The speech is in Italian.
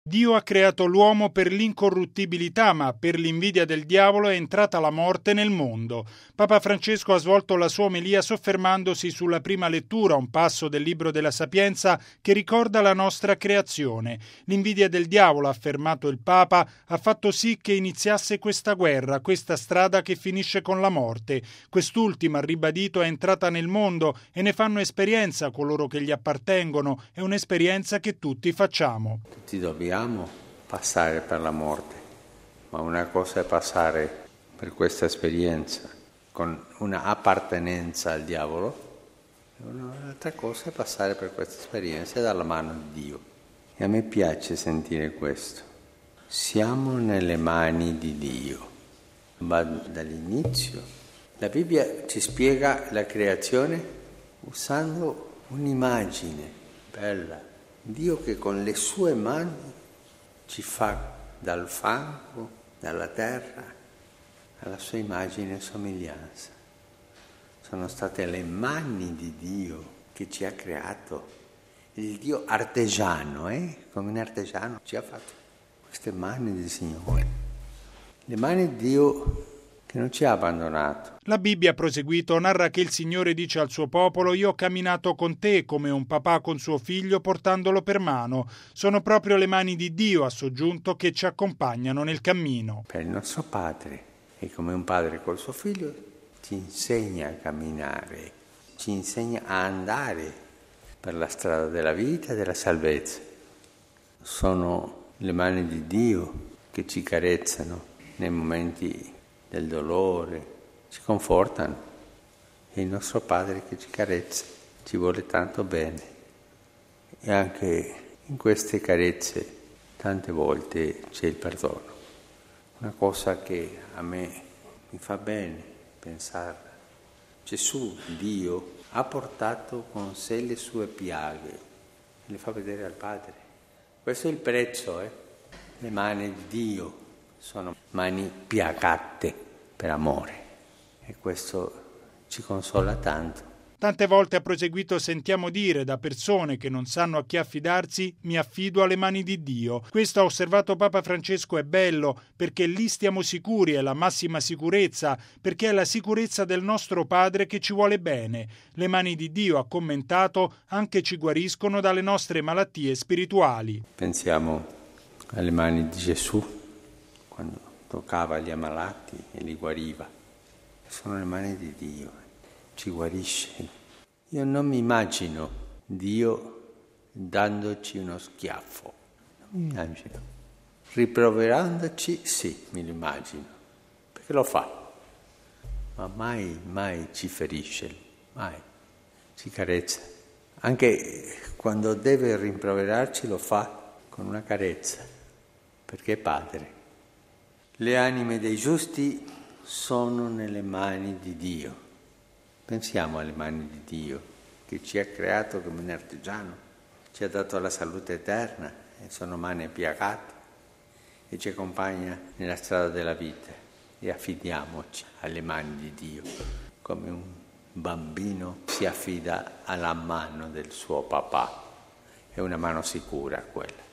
Dio ha creato l'uomo per l'incorruttibilità, ma per l'invidia del diavolo è entrata la morte nel mondo. Papa Francesco ha svolto la sua omelia soffermandosi sulla prima lettura, un passo del libro della Sapienza che ricorda la nostra creazione. L'invidia del diavolo, ha affermato il Papa, ha fatto sì che iniziasse questa guerra, questa strada che finisce con la morte. Quest'ultima, ha ribadito, è entrata nel mondo e ne fanno esperienza coloro che gli appartengono. È un'esperienza che tutti facciamo. Tutti dobbiamo passare per la morte, ma una cosa è passare per questa esperienza con una appartenenza al diavolo, e un'altra cosa è passare per questa esperienza dalla mano di Dio. E a me piace sentire questo. Siamo nelle mani di Dio, ma dall'inizio. La Bibbia ci spiega la creazione usando un'immagine bella. Dio che con le sue mani ci fa dal fango, dalla terra, alla sua immagine e somiglianza. Sono state le mani di Dio che ci ha creato. Il Dio artigiano, come un artigiano ci ha fatto queste mani del Signore. Le mani di Dio che non ci ha abbandonato. La Bibbia, ha proseguito, narra che il Signore dice al suo popolo: io ho camminato con te come un papà con suo figlio portandolo per mano. Sono proprio le mani di Dio, ha soggiunto, che ci accompagnano nel cammino. Per il nostro Padre, e come un padre col suo figlio, ci insegna a camminare, ci insegna a andare per la strada della vita e della salvezza. Sono le mani di Dio che ci carezzano nei momenti del dolore, ci confortano, è il nostro Padre che ci carezza, ci vuole tanto bene. E anche in queste carezze tante volte c'è il perdono. Una cosa che a me mi fa bene pensare. Gesù, Dio, ha portato con sé le sue piaghe e le fa vedere al Padre. Questo è il prezzo, Le mani di Dio sono mani piagate per amore e questo ci consola tanto. Tante volte, ha proseguito, sentiamo dire da persone che non sanno a chi affidarsi: mi affido alle mani di Dio. Questo, ha osservato Papa Francesco, è bello perché lì stiamo sicuri, è la massima sicurezza, perché è la sicurezza del nostro Padre che ci vuole bene. Le mani di Dio, ha commentato, anche ci guariscono dalle nostre malattie spirituali. Pensiamo alle mani di Gesù quando toccava gli ammalati e li guariva. Sono le mani di Dio, ci guarisce. Io non mi immagino Dio dandoci uno schiaffo, non mi immagino. Rimproverandoci, sì, me lo immagino, perché lo fa, ma mai ci ferisce, mai ci carezza. Anche quando deve rimproverarci lo fa con una carezza, perché è Padre. Le anime dei giusti sono nelle mani di Dio. Pensiamo alle mani di Dio, che ci ha creato come un artigiano, ci ha dato la salute eterna, e sono mani piagate, e ci accompagna nella strada della vita. E affidiamoci alle mani di Dio, come un bambino si affida alla mano del suo papà. È una mano sicura quella.